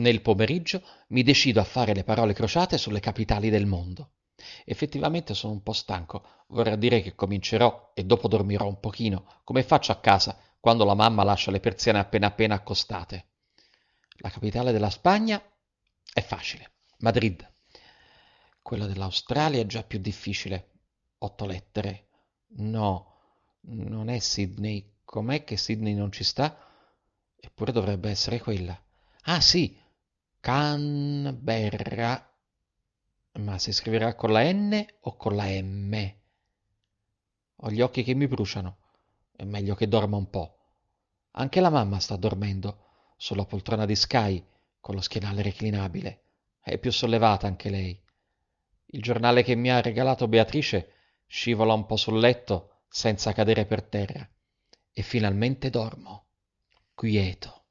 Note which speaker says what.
Speaker 1: Nel pomeriggio mi decido a fare le parole crociate sulle capitali del mondo. Effettivamente sono un po' stanco, vorrà dire che comincerò e dopo dormirò un pochino, come faccio a casa quando la mamma lascia le persiane appena appena accostate. La capitale della Spagna è facile, Madrid. Quella dell'Australia è già più difficile. 8 lettere. No, non è Sydney. Com'è che Sydney non ci sta? Eppure dovrebbe essere quella. Ah sì, Canberra. Ma si scriverà con la N o con la M? Ho gli occhi che mi bruciano. È meglio che dorma un po'. Anche la mamma sta dormendo, sulla poltrona di Sky, con lo schienale reclinabile. È più sollevata anche lei. Il giornale che mi ha regalato Beatrice scivola un po' sul letto senza cadere per terra. E finalmente dormo, quieto.